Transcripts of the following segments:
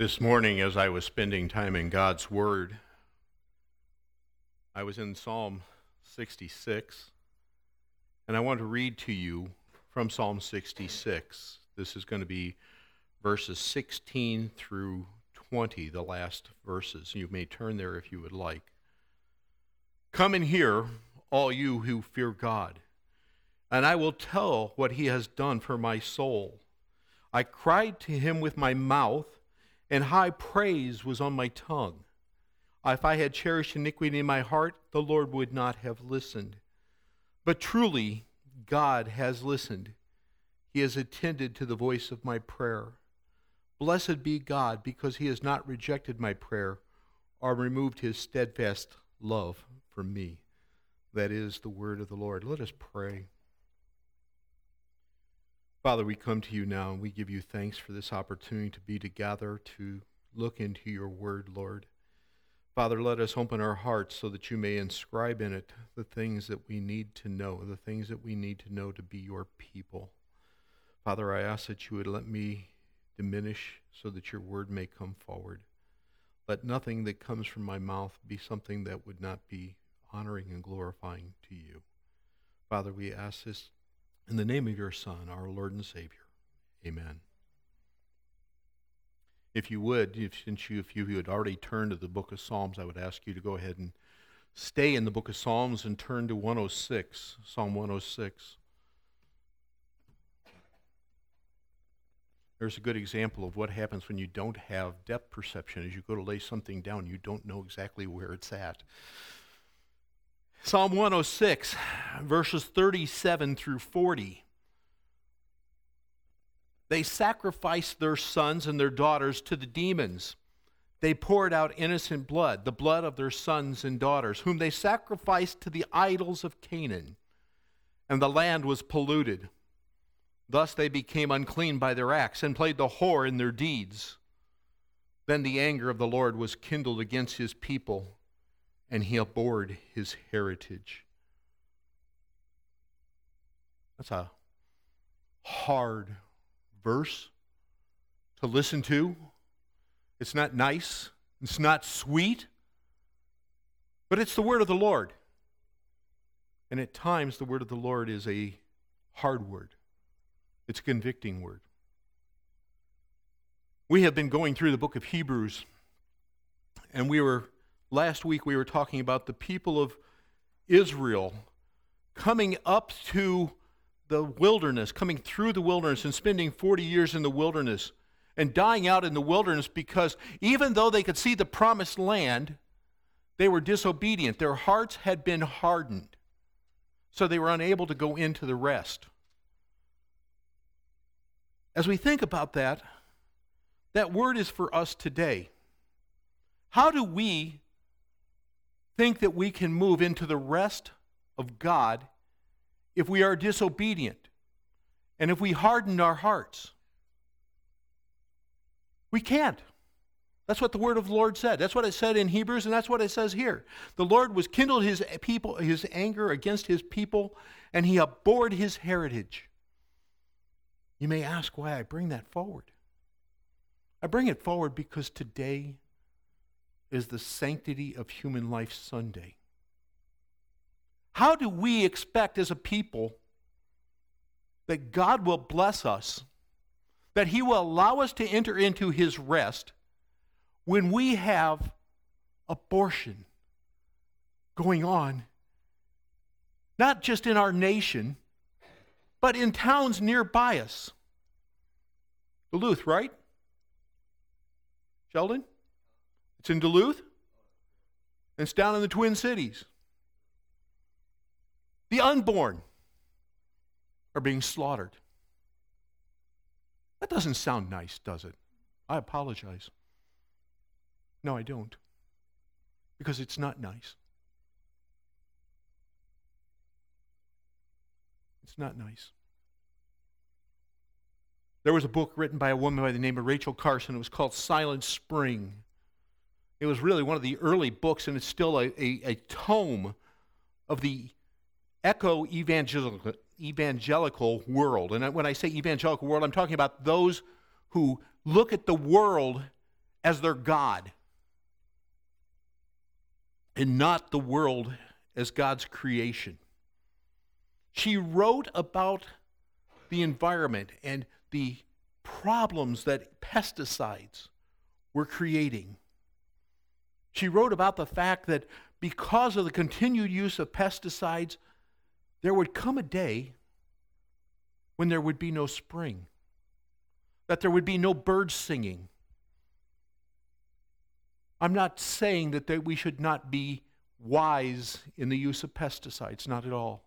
This morning, as I was spending time in God's Word, I was in Psalm 66, and I want to read to you from Psalm 66. This is going to be verses 16 through 20, the last verses. You may turn there if you would like. Come and hear, all you who fear God, and I will tell what he has done for my soul. I cried to him with my mouth, and high praise was on my tongue. If I had cherished iniquity in my heart, the Lord would not have listened. But truly, God has listened. He has attended to the voice of my prayer. Blessed be God, because he has not rejected my prayer or removed his steadfast love from me. That is the word of the Lord. Let us pray. Father, we come to you now and we give you thanks for this opportunity to be together, to look into your word, Lord. Father, let us open our hearts so that you may inscribe in it the things that we need to know, the things that we need to know to be your people. Father, I ask that you would let me diminish so that your word may come forward. Let nothing that comes from my mouth be something that would not be honoring and glorifying to you. Father, we ask this in the name of your Son, our Lord and Savior. Amen. If you would, if you had already turned to the book of Psalms, I would ask you to go ahead and stay in the book of Psalms and turn to 106, Psalm 106. There's a good example of what happens when you don't have depth perception. As you go to lay something down, you don't know exactly where it's at. Psalm 106, verses 37 through 40. They sacrificed their sons and their daughters to the demons. They poured out innocent blood, the blood of their sons and daughters, whom they sacrificed to the idols of Canaan, and the land was polluted. Thus they became unclean by their acts and played the whore in their deeds. Then the anger of the Lord was kindled against his people, and he abhorred his heritage. That's a hard verse to listen to. It's not nice. It's not sweet. But it's the word of the Lord. And at times the word of the Lord is a hard word. It's a convicting word. We have been going through the book of Hebrews, and last week we were talking about the people of Israel coming up to the wilderness, coming through the wilderness and spending 40 years in the wilderness and dying out in the wilderness because even though they could see the promised land, they were disobedient. Their hearts had been hardened, so they were unable to go into the rest. As we think about that word is for us today. How do we think that we can move into the rest of God if we are disobedient and if we harden our hearts? We can't. That's what the word of the Lord said. That's what it said in Hebrews, and that's what it says here. The Lord was kindled his anger against his people, and he abhorred his heritage. You may ask why I bring that forward. I bring it forward because today is the Sanctity of Human Life Sunday. How do we expect as a people that God will bless us, that he will allow us to enter into his rest when we have abortion going on, not just in our nation, but in towns nearby us? Duluth, right? Sheldon? It's in Duluth, and it's down in the Twin Cities. The unborn are being slaughtered. That doesn't sound nice, does it? I apologize. No, I don't. Because it's not nice. It's not nice. There was a book written by a woman by the name of Rachel Carson. It was called Silent Spring. It was really one of the early books, and it's still a tome of the evangelical world. And when I say evangelical world, I'm talking about those who look at the world as their God and not the world as God's creation. She wrote about the environment and the problems that pesticides were creating. She wrote about the fact that because of the continued use of pesticides, there would come a day when there would be no spring, that there would be no birds singing. I'm not saying that we should not be wise in the use of pesticides, not at all.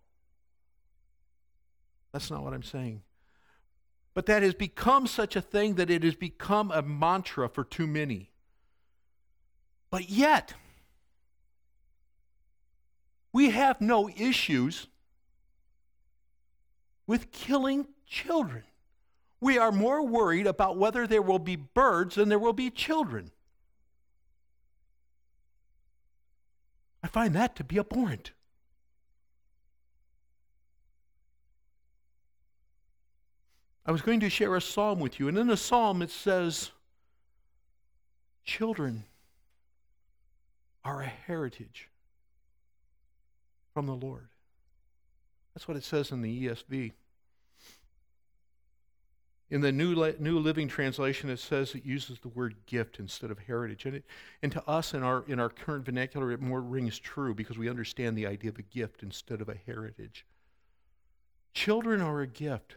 That's not what I'm saying. But that has become such a thing that it has become a mantra for too many. But yet, we have no issues with killing children. We are more worried about whether there will be birds than there will be children. I find that to be abhorrent. I was going to share a psalm with you, and in the psalm it says, children are a heritage from the Lord. That's what it says in the ESV. In the New Living Translation, it says it uses the word gift instead of heritage. And to us, in our current vernacular, it more rings true because we understand the idea of a gift instead of a heritage. Children are a gift.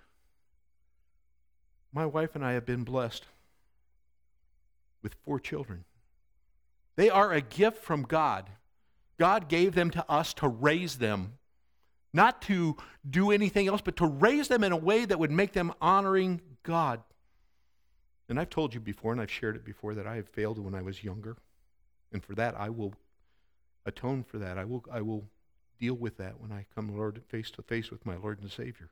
My wife and I have been blessed with 4 children. They are a gift from God. God gave them to us to raise them, not to do anything else, but to raise them in a way that would make them honoring God. And I've told you before, and I've shared it before, that I have failed when I was younger. And for that, I will atone for that. I will deal with that when I come, Lord, face to face with my Lord and Savior.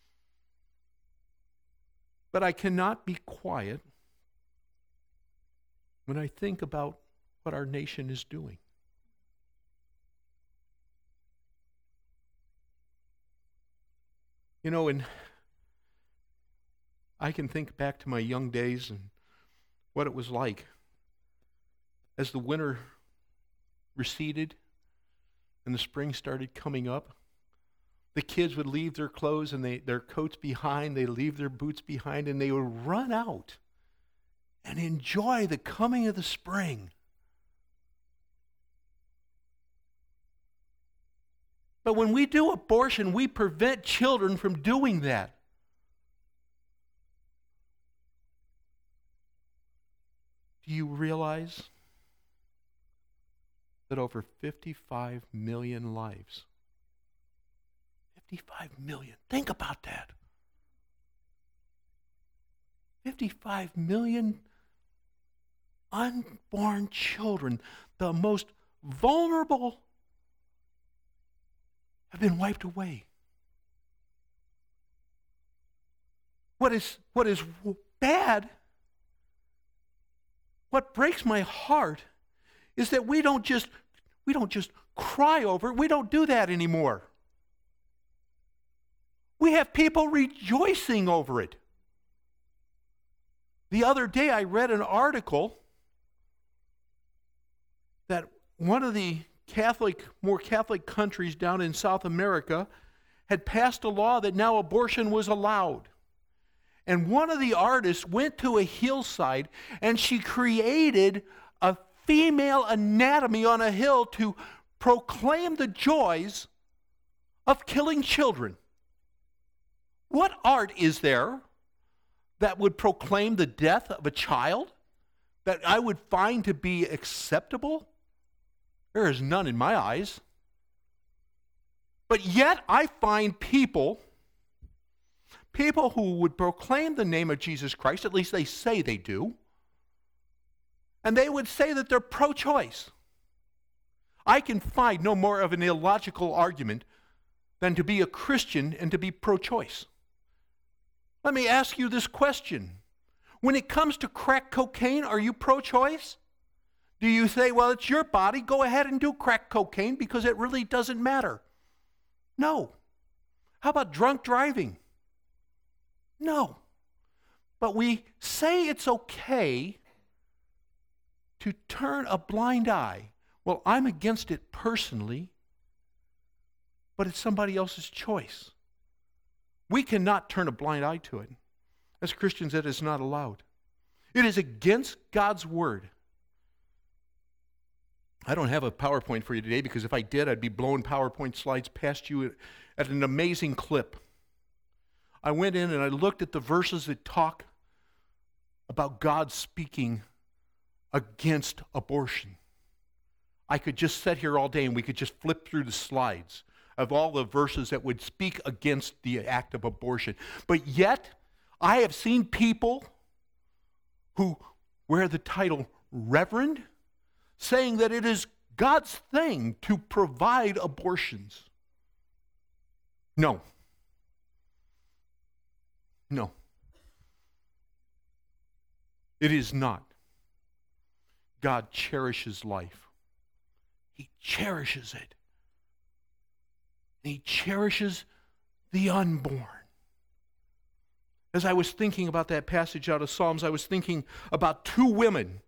But I cannot be quiet when I think about what our nation is doing. You know, and I can think back to my young days and what it was like as the winter receded and the spring started coming up. The kids would leave their clothes and their coats behind, they leave their boots behind, and they would run out and enjoy the coming of the spring. But when we do abortion, we prevent children from doing that. Do you realize that over 55 million lives, 55 million, think about that. 55 million unborn children, the most vulnerable, have been wiped away. What is bad, what breaks my heart, is that we don't just cry over it. We don't do that anymore. We have people rejoicing over it. The other day I read an article that one of the more Catholic countries down in South America had passed a law that now abortion was allowed. And one of the artists went to a hillside and she created a female anatomy on a hill to proclaim the joys of killing children. What art is there that would proclaim the death of a child that I would find to be acceptable? There is none in my eyes. But yet I find people who would proclaim the name of Jesus Christ, at least they say they do, and they would say that they're pro-choice. I can find no more of an illogical argument than to be a Christian and to be pro-choice. Let me ask you this question. When it comes to crack cocaine, are you pro-choice? Do you say, well, it's your body, go ahead and do crack cocaine because it really doesn't matter? No. How about drunk driving? No. But we say it's okay to turn a blind eye. Well, I'm against it personally, but it's somebody else's choice. We cannot turn a blind eye to it. As Christians, that is not allowed. It is against God's word. I don't have a PowerPoint for you today because if I did, I'd be blowing PowerPoint slides past you at an amazing clip. I went in and I looked at the verses that talk about God speaking against abortion. I could just sit here all day and we could just flip through the slides of all the verses that would speak against the act of abortion. But yet, I have seen people who wear the title Reverend saying that it is God's thing to provide abortions. No. No. It is not. God cherishes life. He cherishes it. He cherishes the unborn. As I was thinking about that passage out of Psalms, I was thinking about two women.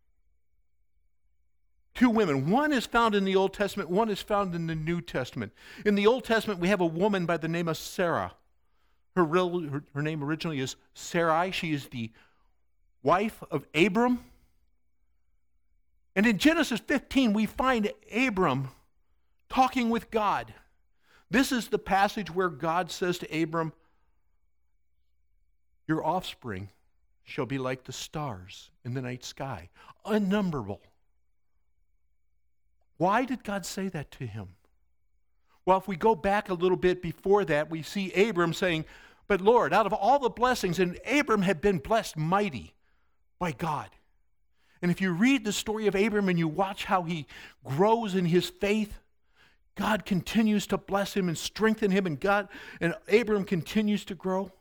Two women. One is found in the Old Testament, one is found in the New Testament. In the Old Testament, we have a woman by the name of Sarah. Her name originally is Sarai. She is the wife of Abram. And in Genesis 15, we find Abram talking with God. This is the passage where God says to Abram, your offspring shall be like the stars in the night sky, unnumberable. Why did God say that to him? Well, if we go back a little bit before that, we see Abram saying, but Lord, out of all the blessings, and Abram had been blessed mighty by God. And if you read the story of Abram and you watch how he grows in his faith, God continues to bless him and strengthen him, and Abram continues to grow.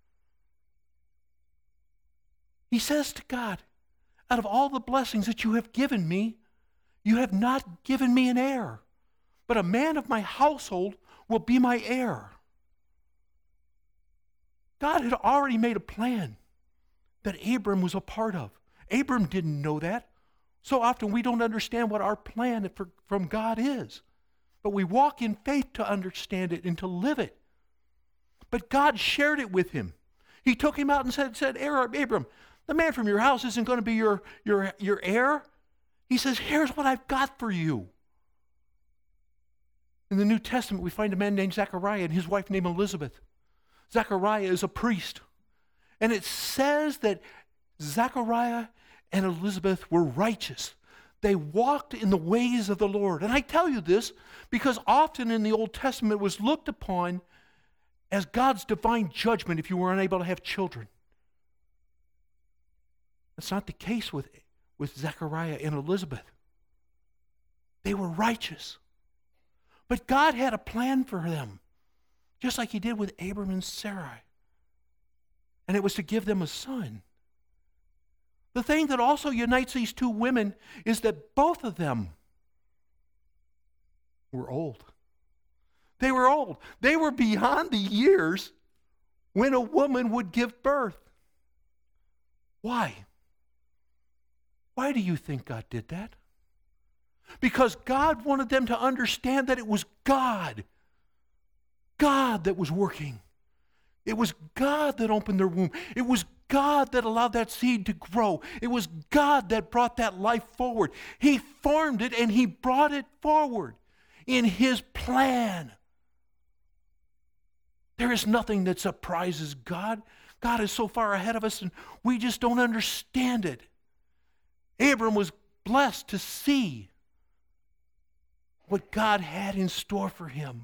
He says to God, out of all the blessings that you have given me, you have not given me an heir, but a man of my household will be my heir. God had already made a plan that Abram was a part of. Abram didn't know that. So often we don't understand what our plan from God is. But we walk in faith to understand it and to live it. But God shared it with him. He took him out and said, Abram, the man from your house isn't going to be your heir. He says, here's what I've got for you. In the New Testament, we find a man named Zechariah and his wife named Elizabeth. Zechariah is a priest. And it says that Zechariah and Elizabeth were righteous. They walked in the ways of the Lord. And I tell you this because often in the Old Testament it was looked upon as God's divine judgment if you were unable to have children. That's not the case with Zechariah and Elizabeth. They were righteous. But God had a plan for them, just like he did with Abram and Sarai. And it was to give them a son. The thing that also unites these two women is that both of them were old. They were old. They were beyond the years when a woman would give birth. Why? Why do you think God did that? Because God wanted them to understand that it was God that was working. It was God that opened their womb. It was God that allowed that seed to grow. It was God that brought that life forward. He formed it and he brought it forward in his plan. There is nothing that surprises God. God is so far ahead of us and we just don't understand it. Abram was blessed to see what God had in store for him.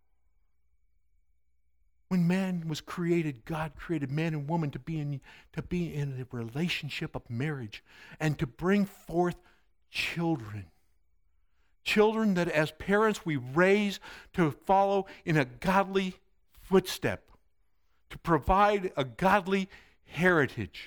When man was created, God created man and woman to be in a relationship of marriage and to bring forth children. Children that as parents we raise to follow in a godly footstep, to provide a godly heritage.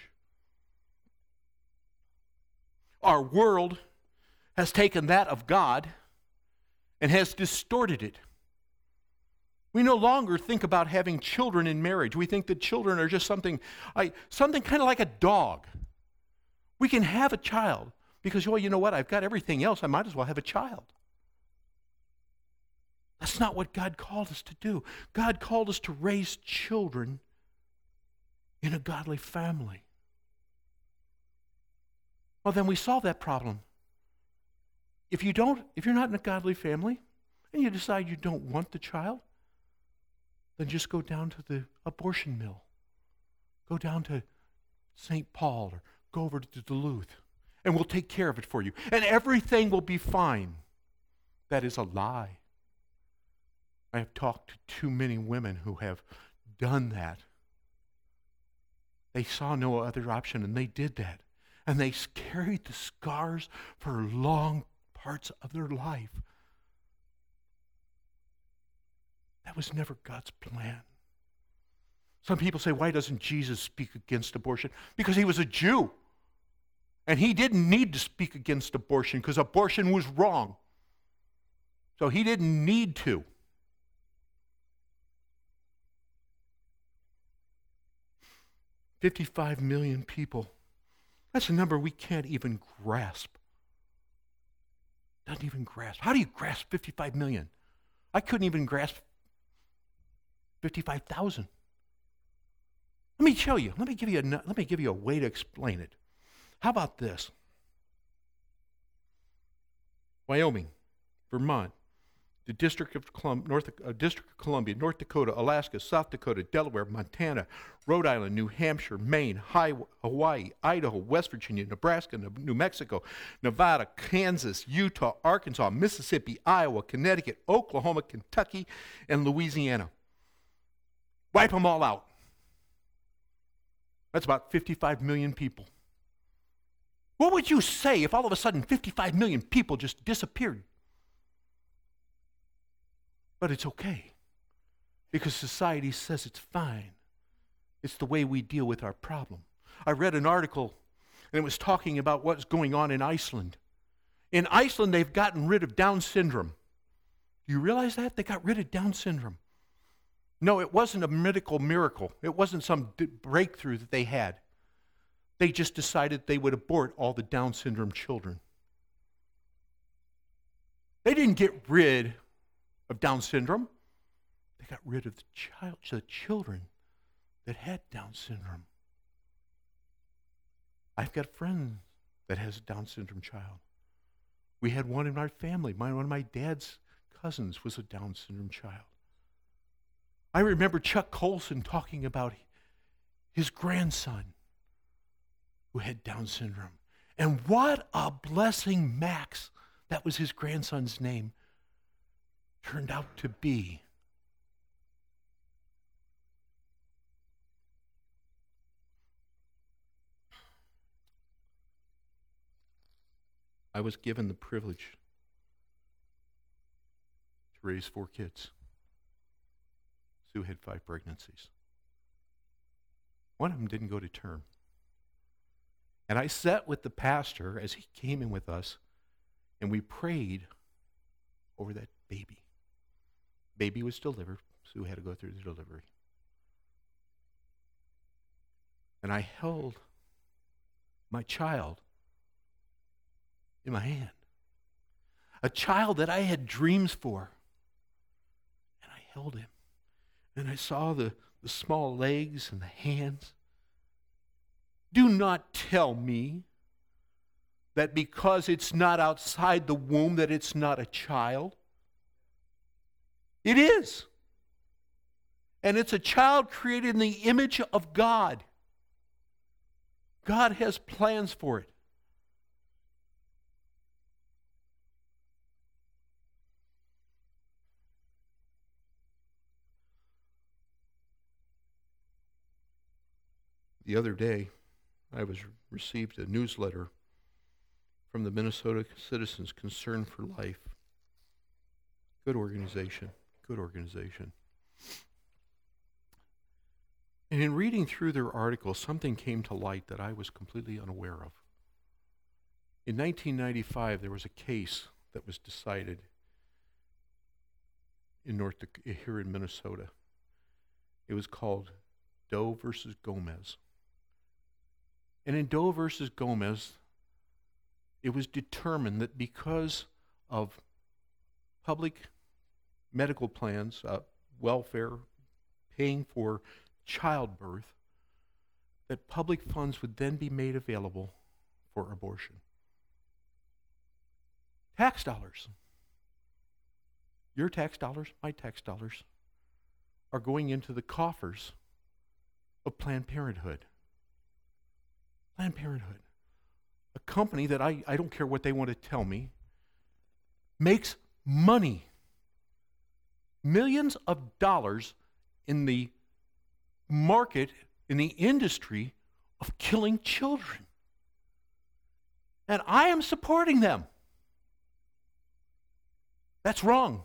Our world has taken that of God and has distorted it. We no longer think about having children in marriage. We think that children are just something kind of like a dog. We can have a child Because, well, you know what? I've got everything else. I might as well have a child. That's not what God called us to do. God called us to raise children in a godly family. Well, then we solve that problem. If you're not in a godly family and you decide you don't want the child, then just go down to the abortion mill. Go down to St. Paul or go over to Duluth and we'll take care of it for you. And everything will be fine. That is a lie. I have talked to too many women who have done that. They saw no other option and they did that. And they carried the scars for long parts of their life. That was never God's plan. Some people say, why doesn't Jesus speak against abortion? Because he was a Jew. And he didn't need to speak against abortion because abortion was wrong. So he didn't need to. $55 million people. That's a number we can't even grasp. Doesn't even grasp. How do you grasp 55 million? I couldn't even grasp 55,000. Let me show you. Let me give you a way to explain it. How about this? Wyoming, Vermont, the District of Columbia, North Dakota, Alaska, South Dakota, Delaware, Montana, Rhode Island, New Hampshire, Maine, Hawaii, Idaho, West Virginia, Nebraska, New Mexico, Nevada, Kansas, Utah, Arkansas, Mississippi, Iowa, Connecticut, Oklahoma, Kentucky, and Louisiana. Wipe them all out. That's about 55 million people. What would you say if all of a sudden 55 million people just disappeared? But it's okay, because society says it's fine. It's the way we deal with our problem. I read an article, and it was talking about what's going on in Iceland. In Iceland, they've gotten rid of Down syndrome. Do you realize that? They got rid of Down syndrome. No, it wasn't a medical miracle. It wasn't some breakthrough that they had. They just decided they would abort all the Down syndrome children. They didn't get rid of Down syndrome. They got rid of the children that had Down syndrome. I've got a friend that has a Down syndrome child. We had one in our family. One of my dad's cousins was a Down syndrome child. I remember Chuck Colson talking about his grandson who had Down syndrome. And what a blessing Max, that was his grandson's name, turned out to be. I was given the privilege to raise 4 kids. Sue had 5 pregnancies. One of them didn't go to term. And I sat with the pastor as he came in with us, and we prayed over that baby. Baby was delivered. Sue had to go through the delivery. And I held my child in my hand. A child that I had dreams for. And I held him. And I saw the small legs and the hands. Do not tell me that because it's not outside the womb that it's not a child. It is. And it's a child created in the image of God. God has plans for it. The other day, I received a newsletter from the Minnesota Citizens Concern for Life. Good organization. Good organization. And in reading through their article, something came to light that I was completely unaware of. In 1995, there was a case that was decided here in Minnesota. It was called Doe versus Gomez. And in Doe versus Gomez, it was determined that because of public medical plans, welfare, paying for childbirth, that public funds would then be made available for abortion. Tax dollars. Your tax dollars, my tax dollars, are going into the coffers of Planned Parenthood. Planned Parenthood. A company that I don't care what they want to tell me, makes money. Millions of dollars in the market, in the industry of killing children. And I am supporting them. That's wrong.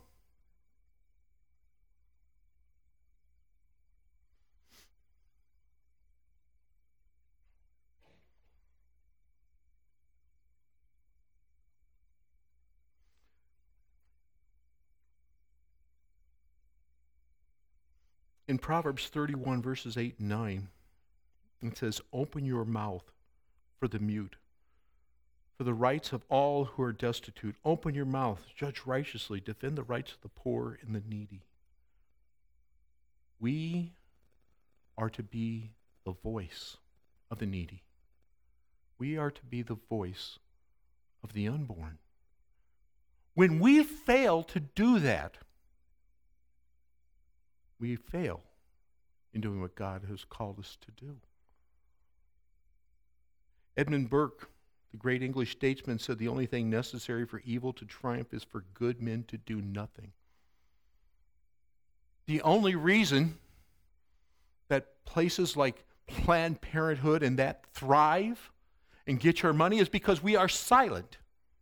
In Proverbs 31, verses 8 and 9, it says, "Open your mouth for the mute, for the rights of all who are destitute. Open your mouth, judge righteously, defend the rights of the poor and the needy." We are to be the voice of the needy. We are to be the voice of the unborn. When we fail to do that, we fail in doing what God has called us to do. Edmund Burke, the great English statesman, said the only thing necessary for evil to triumph is for good men to do nothing. The only reason that places like Planned Parenthood and that thrive and get your money is because we are silent.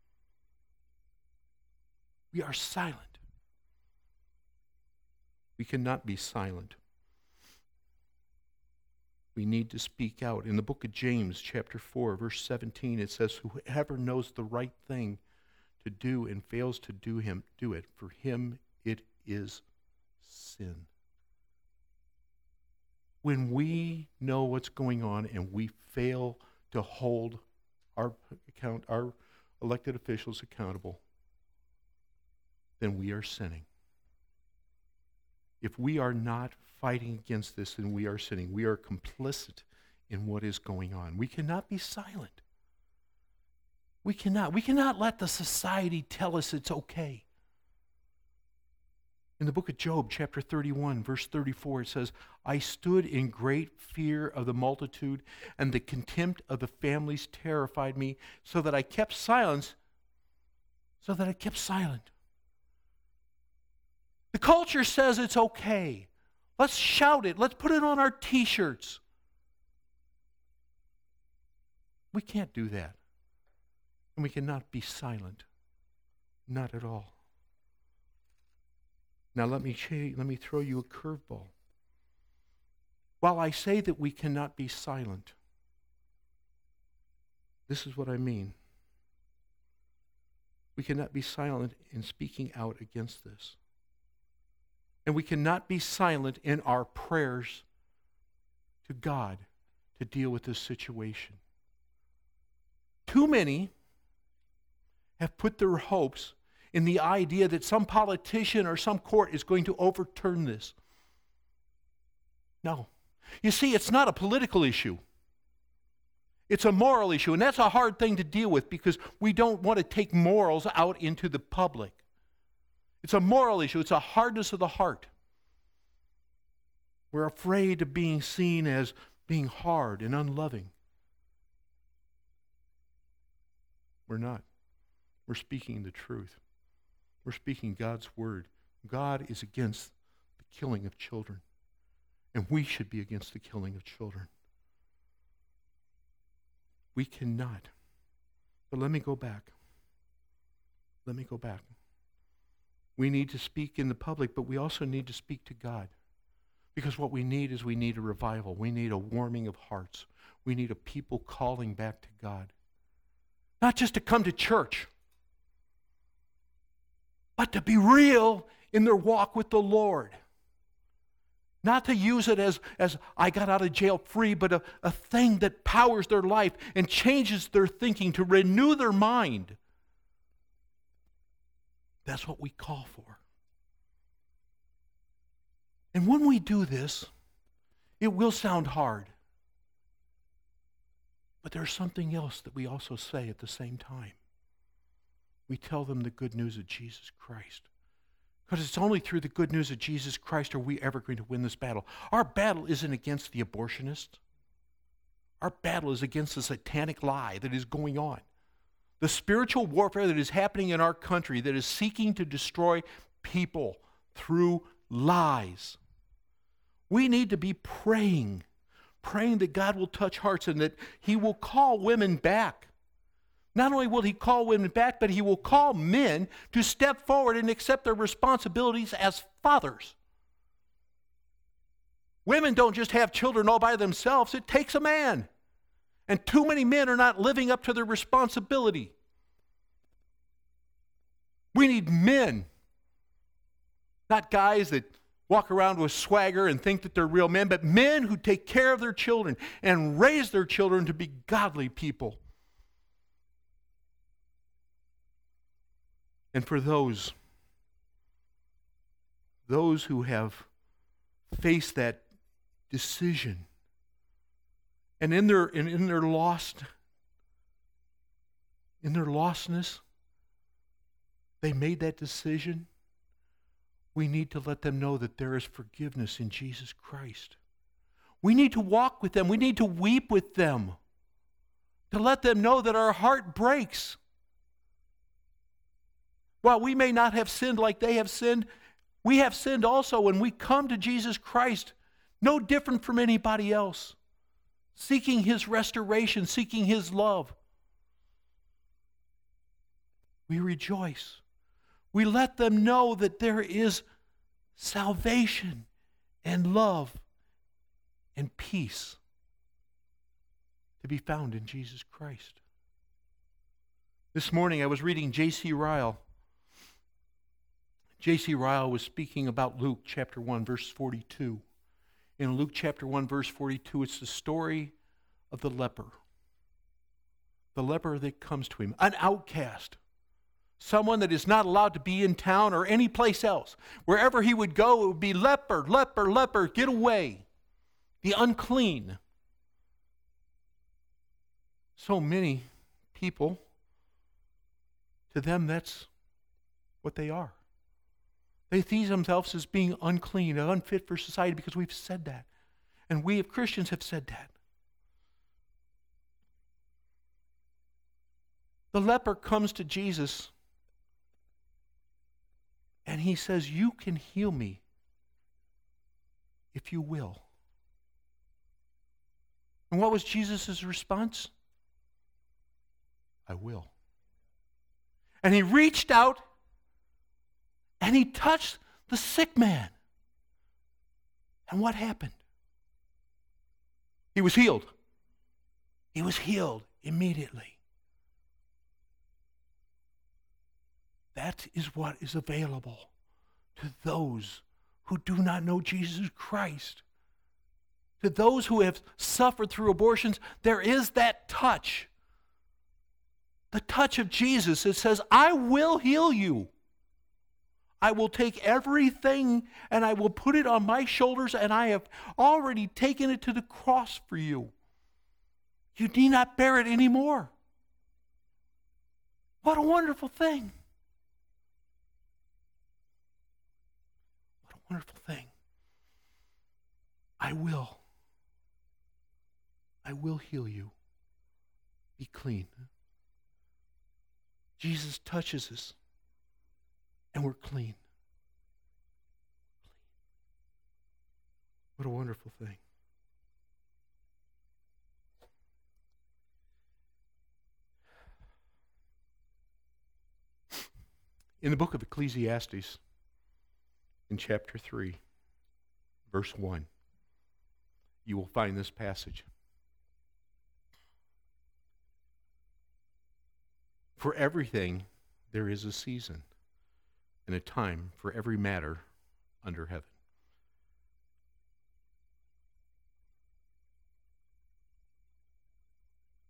We are silent. We cannot be silent. We need to speak out. In the book of James, chapter 4, verse 17, it says, "Whoever knows the right thing to do and fails to do it. For him it is sin." When we know what's going on and we fail to hold our elected officials accountable, then we are sinning. If we are not fighting against this, then we are sinning. We are complicit in what is going on. We cannot be silent. We cannot let the society tell us it's okay. In the book of Job, chapter 31, verse 34, it says, "I stood in great fear of the multitude, and the contempt of the families terrified me, so that I kept silence." The culture says it's okay. Let's shout it. Let's put it on our t-shirts. We can't do that. And we cannot be silent. Not at all. Now let me throw you a curveball. While I say that we cannot be silent, this is what I mean. We cannot be silent in speaking out against this. And we cannot be silent in our prayers to God to deal with this situation. Too many have put their hopes in the idea that some politician or some court is going to overturn this. No. You see, it's not a political issue. It's a moral issue, and that's a hard thing to deal with because we don't want to take morals out into the public. It's a moral issue. It's a hardness of the heart. We're afraid of being seen as being hard and unloving. We're not. We're speaking the truth. We're speaking God's word. God is against the killing of children, and we should be against the killing of children. We cannot. But let me go back. We need to speak in the public, but we also need to speak to God. Because what we need is a revival. We need a warming of hearts. We need a people calling back to God. Not just to come to church, but to be real in their walk with the Lord. Not to use it as I got out of jail free, but a thing that powers their life and changes their thinking, to renew their mind. That's what we call for. And when we do this, it will sound hard. But there's something else that we also say at the same time. We tell them the good news of Jesus Christ. Because it's only through the good news of Jesus Christ are we ever going to win this battle. Our battle isn't against the abortionists. Our battle is against the satanic lie that is going on. The spiritual warfare that is happening in our country that is seeking to destroy people through lies. We need to be praying that God will touch hearts and that He will call women back. Not only will He call women back, but He will call men to step forward and accept their responsibilities as fathers. Women don't just have children all by themselves. It takes a man. And too many men are not living up to their responsibility. We need men, not guys that walk around with swagger and think that they're real men, but men who take care of their children and raise their children to be godly people. And for those who have faced that decision, and in their lostness, they made that decision, we need to let them know that there is forgiveness in Jesus Christ. We need to walk with them. We need to weep with them, to let them know that our heart breaks. While we may not have sinned like they have sinned, we have sinned also when we come to Jesus Christ, no different from anybody else, seeking His restoration, seeking His love. We rejoice. We let them know that there is salvation and love and peace to be found in Jesus Christ. This morning I was reading J.C. Ryle. J.C. Ryle was speaking about Luke chapter 1, verse 42. In Luke chapter 1, verse 42, it's the story of the leper. The leper that comes to him, an outcast. Someone that is not allowed to be in town or any place else. Wherever he would go, it would be leper, leper, leper, get away. The unclean. So many people, to them that's what they are. They see themselves as being unclean and unfit for society because we've said that. And we as Christians have said that. The leper comes to Jesus and he says, "You can heal me if you will." And what was Jesus' response? "I will." And he reached out and he touched the sick man. And what happened? He was healed. He was healed immediately. That is what is available to those who do not know Jesus Christ. To those who have suffered through abortions, there is that touch. The touch of Jesus that says, "I will heal you. I will take everything and I will put it on my shoulders, and I have already taken it to the cross for you. You need not bear it anymore." What a wonderful thing. What a wonderful thing. I will heal you. Be clean. Jesus touches us, and we're clean. What a wonderful thing. In the book of Ecclesiastes, in chapter 3, verse 1, you will find this passage. "For everything there is a season, and a time for every matter under heaven."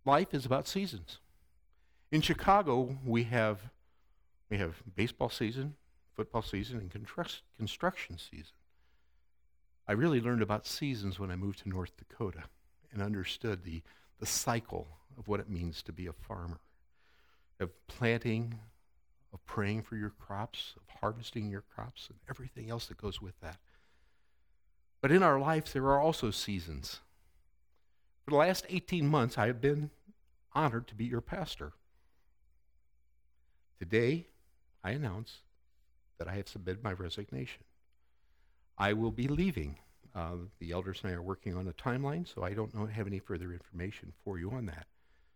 life is about seasons. In Chicago, we have baseball season, football season, and construction season. I really learned about seasons when I moved to North Dakota and understood the cycle of what it means to be a farmer, of planting, of praying for your crops, of harvesting your crops, and everything else that goes with that. But in our life, there are also seasons. For the last 18 months, I have been honored to be your pastor. Today, I announce that I have submitted my resignation. I will be leaving. The elders and I are working on a timeline, so I don't have any further information for you on that.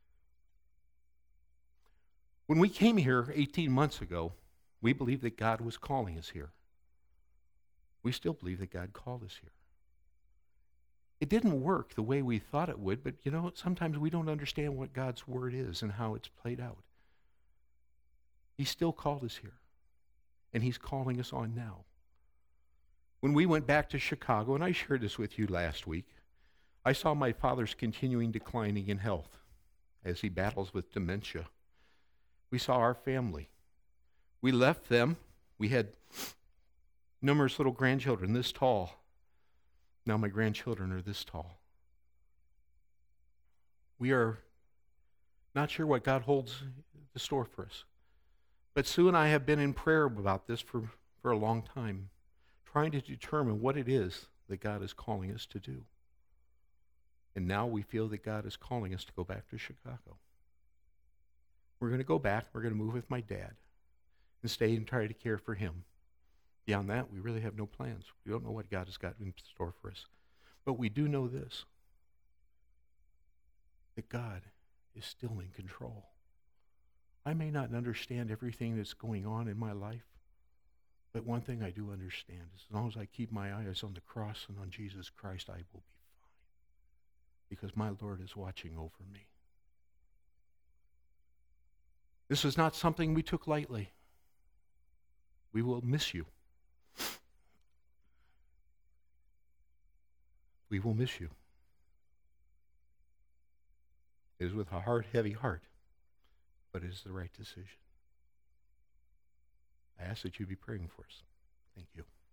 When we came here 18 months ago, we believed that God was calling us here. We still believe that God called us here. It didn't work the way we thought it would, but sometimes we don't understand what God's word is and how it's played out. He still called us here, and he's calling us on now. When we went back to Chicago, and I shared this with you last week, I saw my father's continuing declining in health as he battles with dementia. We saw our family. We left them. We had numerous little grandchildren this tall. Now my grandchildren are this tall. We are not sure what God holds in store for us. But Sue and I have been in prayer about this for a long time, trying to determine what it is that God is calling us to do. And now we feel that God is calling us to go back to Chicago. We're going to go back. We're going to move with my dad and stay and try to care for him. Beyond that, we really have no plans. We don't know what God has got in store for us. But we do know this, that God is still in control. I may not understand everything that's going on in my life, but one thing I do understand is as long as I keep my eyes on the cross and on Jesus Christ, I will be fine, because my Lord is watching over me. This is not something we took lightly. We will miss you. We will miss you. It is with a heavy heart, but it is the right decision. I ask that you be praying for us. Thank you.